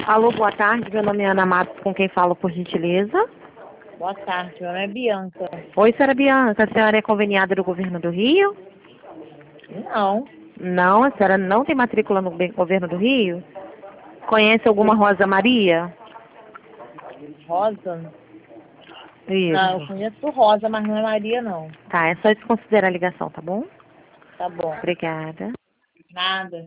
Alô, boa tarde. Meu nome é Ana Matos, com quem falo, por gentileza? Boa tarde, meu nome é Bianca. Oi, senhora Bianca. A senhora é conveniada do governo do Rio? Não, Não, a senhora não tem matrícula no governo do Rio? Conhece alguma Rosa Maria? Rosa? Não, eu Isso. conheço Rosa, mas não é Maria, não. Tá, é só desconsiderar a ligação, tá bom? Tá bom. Obrigada. Nada.